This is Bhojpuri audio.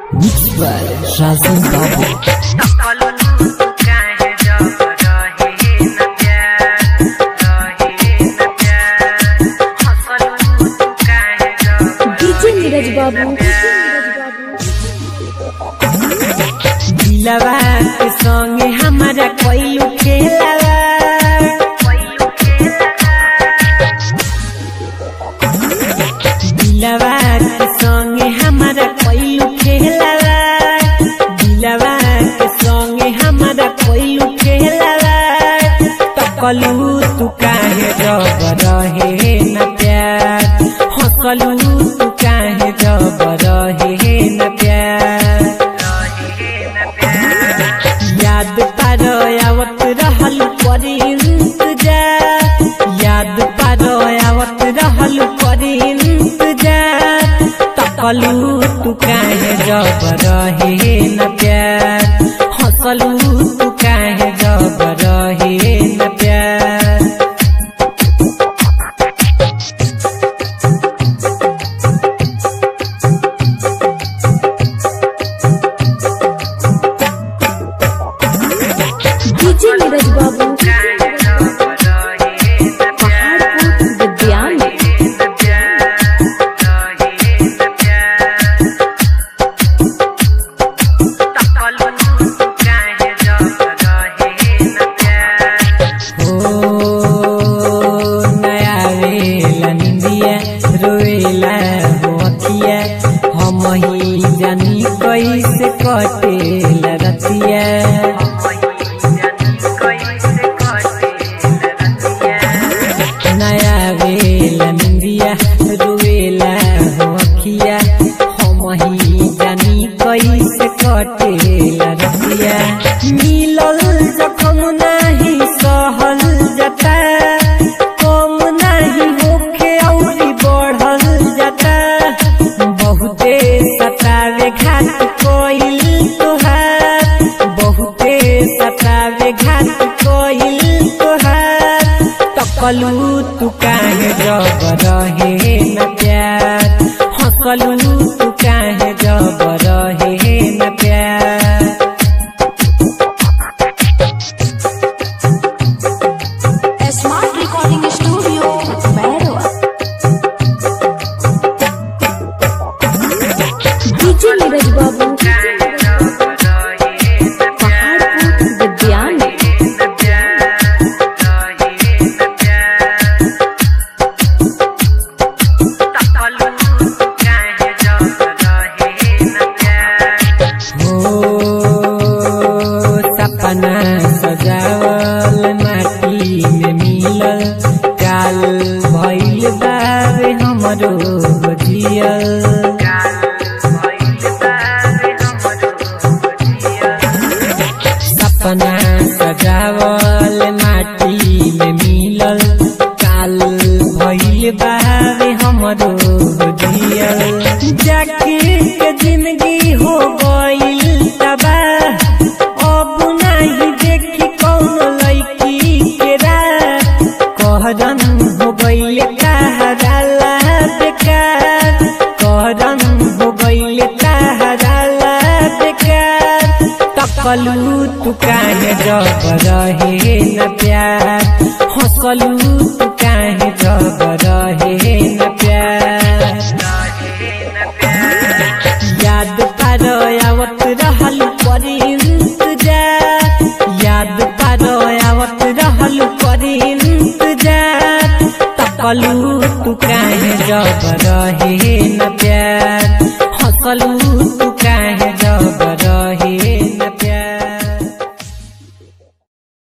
Mixed by Shazam Babu. Neeraj बाबू दिलवा के संगे हमारा कोई खेलवा दिलवा के संगे हमारा कोई खेलवा दिलवा के संगे हमारा कोई खेलवा तकलू तू काहे जब रहे न प्यार हंसलू तू काहे जब रहे न प्यार याद पारो आवत रहल परी इंतजार याद पारो आवत रहल परी इंतजार तकलू तू काहे जब रहे न प्यार हंसलू तू काहे जब रहे न प्यार नीरज बाबू विज्ञान नया वेला निंदिया रोएला होतिया हम ही जानी कैसे कटेला रतिया नया वेला निंदिया रोएला होखिया हम ही जानी कैसे कटेला रतिया मिलल जखम नाही सहल जाता कम नाही होखे औरी बढ़ल जाता बहुते सतावे घात कोइल तोहार बहुते सतावे घात कोइल तोहार तकलू तू काहे जब रहे न प्यार हंसलू तू काहे जब रहे न प्यार smart recording studio Mairwa Neeraj Babu विज्ञान सपना सजावल माटी में मिलल काल भइल बावे हमरो जियल सपना सजावल माटी में मिलल काल भइल बावे हमरो जियल जाके के जिंदगी हो गइल तबाह अब नहीं देखी कौन लड़की के रात कहरन हो गइल कहराला बेकार कहरन हो गइल कहराला बेकार तकलू तू काहे जब रहे न प्यार हंसलू तू काहे जब रहे न प्यार याद पारो आवत रहल परी इंतजार याद पारो आवत रहल परी इंतजार तकलू तू काहे जब रहे न